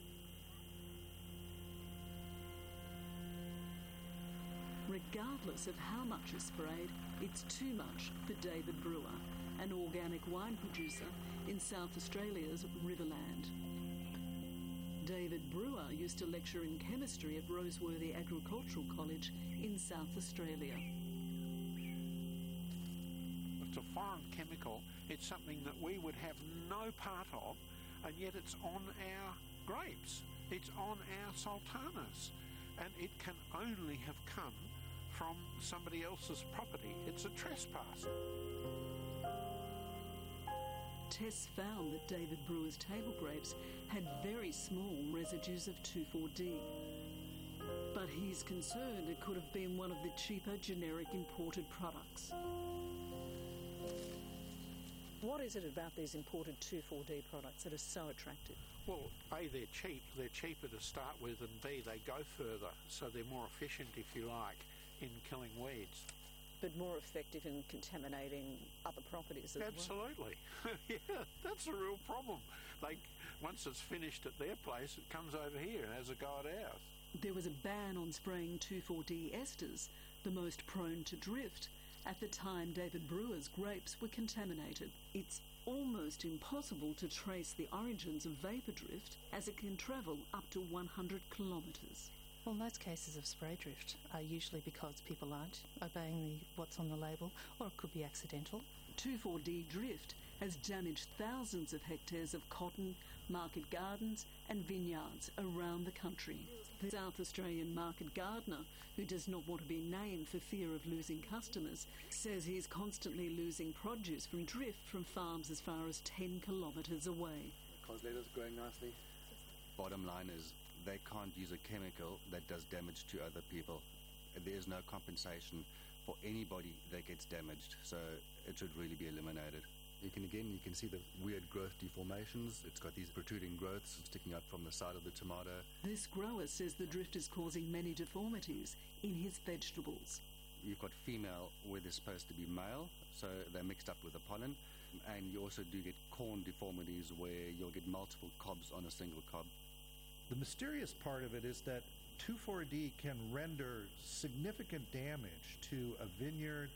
Regardless of how much is sprayed, it's too much for David Brewer, an organic wine producer in South Australia's Riverland. David Brewer used to lecture in chemistry at Roseworthy Agricultural College in South Australia. It's a foreign chemical. It's something that we would have no part of, and yet it's on our grapes. It's on our sultanas, and it can only have come from somebody else's property. It's a trespass. Tests found that David Brewer's table grapes had very small residues of two four D. But he's concerned it could have been one of the cheaper generic imported products. What is it about these imported two four D products that are so attractive? Well, A, they're cheap. They're cheaper to start with, and B, they go further, so they're more efficient, if you like, in killing weeds. But more effective in contaminating other properties as Absolutely. well. Absolutely. Yeah, that's a real problem. They, once it's finished at their place, it comes over here and has a go at ours. There was a ban on spraying two four D esters, the most prone to drift, at the time David Brewer's grapes were contaminated. It's almost impossible to trace the origins of vapour drift, as it can travel up to one hundred kilometres. Well, most cases of spray drift are usually because people aren't obeying the, what's on the label, or it could be accidental. two four D drift has damaged thousands of hectares of cotton, market gardens and vineyards around the country. The South Australian market gardener, who does not want to be named for fear of losing customers, says he's constantly losing produce from drift from farms as far as ten kilometres away. Consulators growing nicely. Bottom line is, they can't use a chemical that does damage to other people. There is no compensation for anybody that gets damaged, so it should really be eliminated. You can again, you can see the weird growth deformations. It's got these protruding growths sticking out from the side of the tomato. This grower says the drift is causing many deformities in his vegetables. You've got female where they're supposed to be male, so they're mixed up with the pollen. And you also do get corn deformities where you'll get multiple cobs on a single cob. The mysterious part of it is that two four D can render significant damage to a vineyard,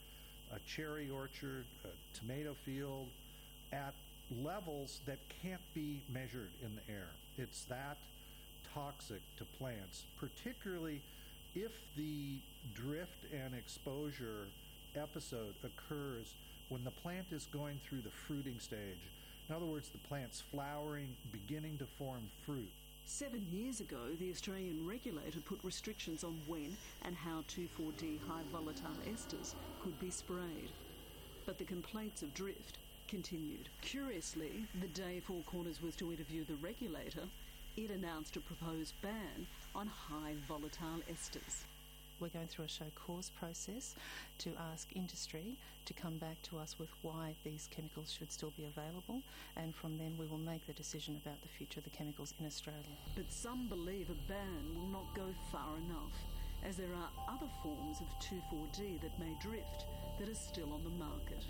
a cherry orchard, a tomato field, at levels that can't be measured in the air. It's that toxic to plants, particularly if the drift and exposure episode occurs when the plant is going through the fruiting stage. In other words, the plant's flowering, beginning to form fruit. Seven years ago, the Australian regulator put restrictions on when and how two four D high volatile esters could be sprayed. But the complaints of drift continued. Curiously, the day Four Corners was to interview the regulator, it announced a proposed ban on high volatile esters. We're going through a show cause process to ask industry to come back to us with why these chemicals should still be available, and from then we will make the decision about the future of the chemicals in Australia. But some believe a ban will not go far enough, as there are other forms of two four D that may drift that are still on the market.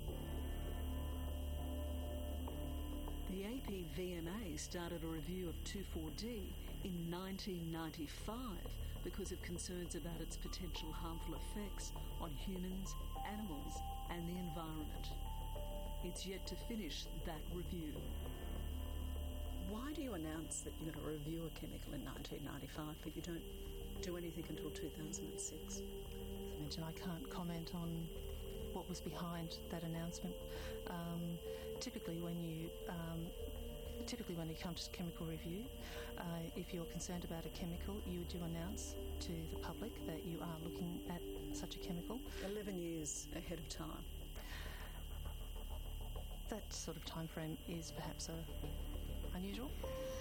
The A P V M A started a review of two four D in nineteen ninety-five because of concerns about its potential harmful effects on humans, animals, and the environment. It's yet to finish that review. Why do you announce that you're going to review a chemical in nineteen ninety-five, but you don't do anything until two thousand six? As I mentioned, I can't comment on what was behind that announcement. Um, typically, when you um, typically when you come to chemical review, uh, if you're concerned about a chemical, you do announce to the public that you are looking at such a chemical. Eleven years ahead of time. That sort of time frame is perhaps uh, unusual.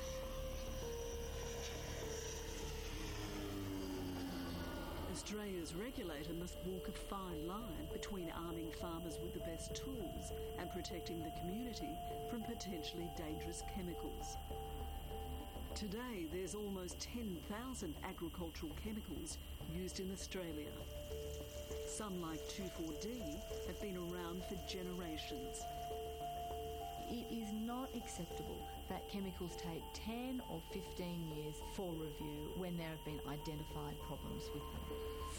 Australia's regulator must walk a fine line between arming farmers with the best tools and protecting the community from potentially dangerous chemicals. Today, there's almost ten thousand agricultural chemicals used in Australia. Some, like two four D, have been around for generations. It is not acceptable that chemicals take ten or fifteen years for review when there have been identified problems with them.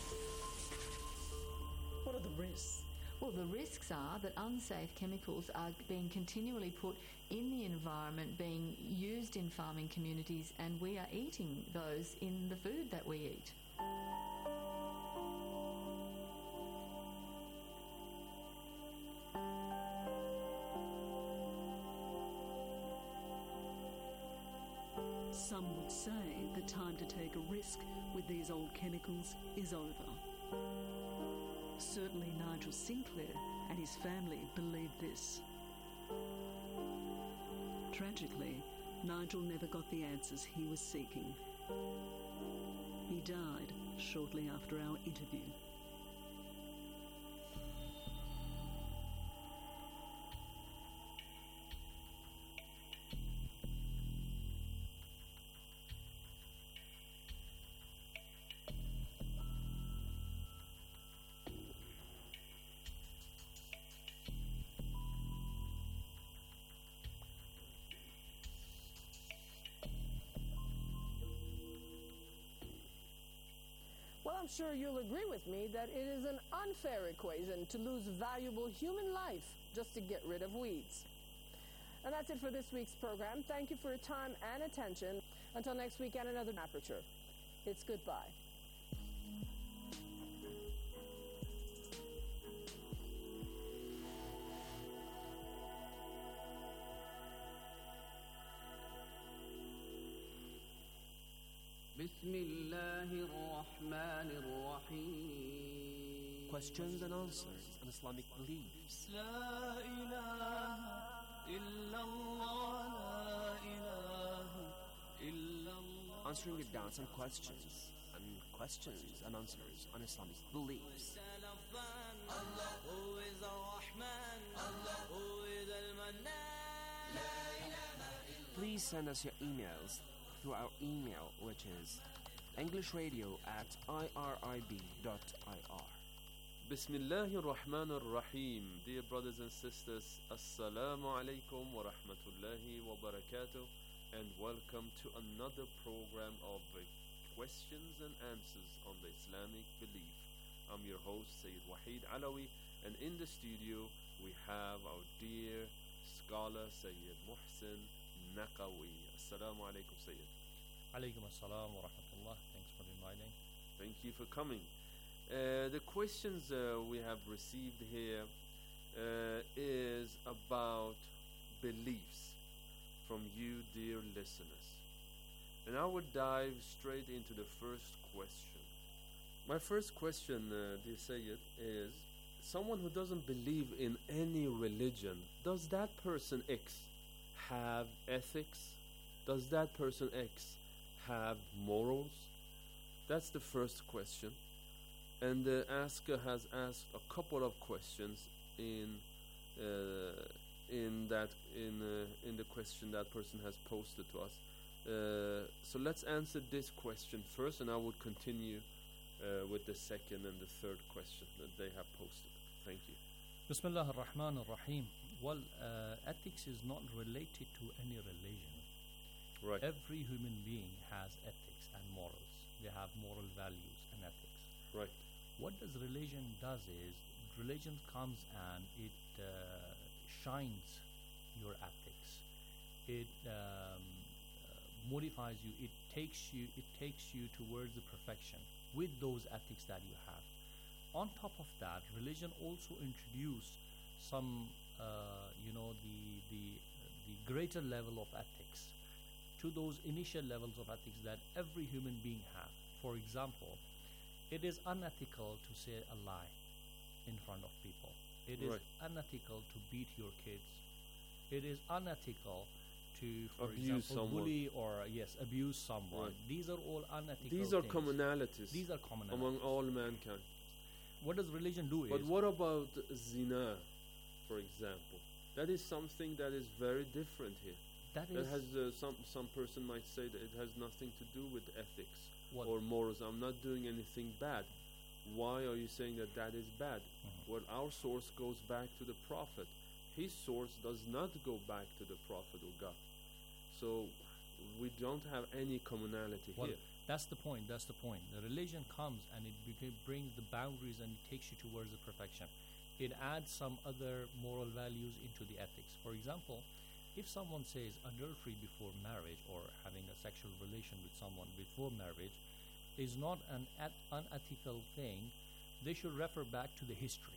What are the risks? Well, the risks are that unsafe chemicals are being continually put in the environment, being used in farming communities, and we are eating those in the food that we eat. Some would say the time to take a risk with these old chemicals is over. Certainly Nigel Sinclair and his family believed this. Tragically, Nigel never got the answers he was seeking. He died shortly after our interview. Well, I'm sure you'll agree with me that it is an unfair equation to lose valuable human life just to get rid of weeds. And that's it for this week's program. Thank you for your time and attention. Until next week and another Aperture. It's goodbye. Questions and answers on Islamic beliefs. Answering your doubts and questions, and questions and answers on Islamic beliefs. Please send us your emails through our email, which is englishradio at irib dot ir. Bismillahir Rahmanir Rahim. Dear brothers and sisters, Assalamu alaikum wa rahmatullahi wa barakatuh, and welcome to another program of questions and answers on the Islamic belief. I'm your host, Sayyid Wahid Alawi, and in the studio we have our dear scholar, Sayyid Muhsin Naqawi. Assalamu alaikum, Sayyid. Alaikum assalam wa rahmatullah. Thanks for inviting. Thank you for coming. Uh, the questions uh, we have received here uh, is about beliefs from you, dear listeners. And I would dive straight into the first question. My first question, uh, dear Sayyid, is someone who doesn't believe in any religion, does that person X have ethics? Does that person X have morals? That's the first question. And the asker has asked a couple of questions in uh, in that in uh, in the question that person has posted to us. Uh, so let's answer this question first, and I will continue uh, with the second and the third question that they have posted. Thank you. Bismillah ar-Rahman ar-Rahim. Well, uh, ethics is not related to any religion. Right. Every human being has ethics and morals. They have moral values and ethics. Right. What does religion does is, religion comes and it uh, shines your ethics. It um, uh, modifies you. It takes you. It takes you towards the perfection with those ethics that you have. On top of that, religion also introduced some, uh, you know, the the the greater level of ethics to those initial levels of ethics that every human being have. For example, it is unethical to say a lie in front of people. It is Right. unethical to beat your kids. It is unethical to, for Abuse example, someone. bully or yes, abuse someone. Right. These are all unethical. These are things. commonalities. These are commonalities among all mankind. What does religion do? But is what about zina, for example? That is something that is very different here. That That is- has uh, some some person might say that it has nothing to do with ethics What? or morals. I'm not doing anything bad. Why are you saying that that is bad? Mm-hmm. Well, our source goes back to the Prophet. His source does not go back to the Prophet or God. So we don't have any commonality Well, here. that's the point. That's the point. The religion comes and it beca- brings the boundaries and it takes you towards the perfection. It adds some other moral values into the ethics. For example, if someone says adultery before marriage or having a sexual relation with someone before marriage is not an et- unethical thing, they should refer back to the history.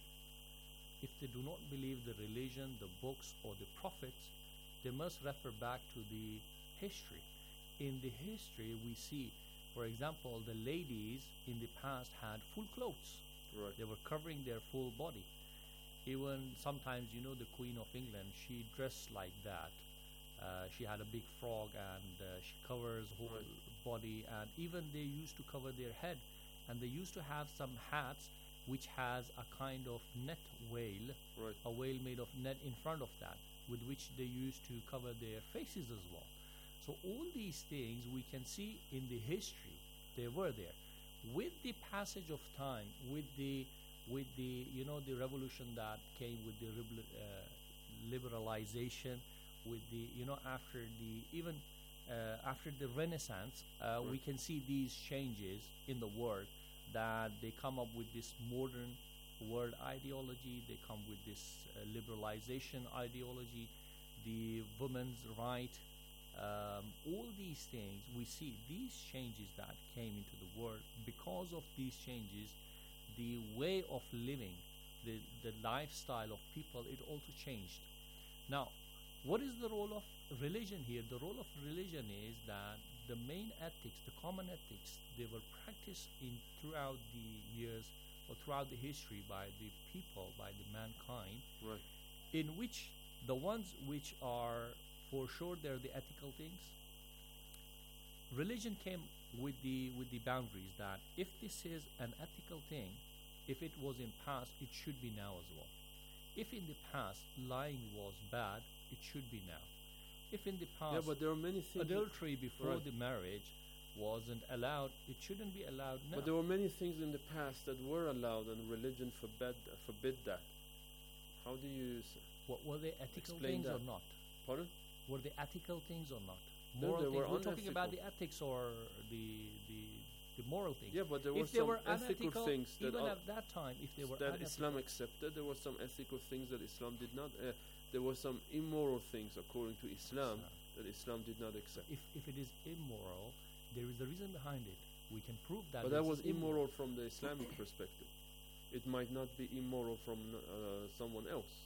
If they do not believe the religion, the books, or the prophets, they must refer back to the history. In the history, we see, for example, the ladies in the past had full clothes. Right. They were covering their full body. Even sometimes, you know, the Queen of England, she dressed like that. Uh, she had a big frog and uh, she covers whole Right. body, and even they used to cover their head, and they used to have some hats which has a kind of net whale, Right. a whale made of net in front of that, with which they used to cover their faces as well. So all these things we can see in the history, they were there. With the passage of time, with the with the you know the revolution that came with the ribl- uh, liberalization, with the you know after the even uh, after the Renaissance, uh, we can see these changes in the world, that they come up with this modern world ideology. They come with this uh, liberalization ideology, the women's right. Um, all these things we see, these changes that came into the world. Because of these changes, the way of living, the, the lifestyle of people, it also changed. Now, what is the role of religion here? The role of religion is that the main ethics, the common ethics, they were practiced in throughout the years or throughout the history by the people, by the mankind, Right. in which the ones which are for sure they're the ethical things. Religion came with the with the boundaries that if this is an ethical thing, if it was in past, it should be now as well. If in the past lying was bad, it should be now. If in the past Yeah, but there are many things. adultery before Right. the marriage wasn't allowed, it shouldn't be allowed now. But there were many things in the past that were allowed, and religion forbid forbid that. How do you s- What, were they ethical explain things that? or not? Pardon? Were they ethical things or not? No, Moral they things. were We're talking about the unethical. ethics or the the the moral things. Yeah, but there were if they some were ethical unethical, things that even are- at that time, if they were that unethical, Islam accepted. There were some ethical things that Islam did not. Uh, there were some immoral things according to Islam that Islam did not accept. if if it is immoral, there is a reason behind it. We can prove that. But that this was is immoral from the Islamic perspective. It might not be immoral from uh, someone else.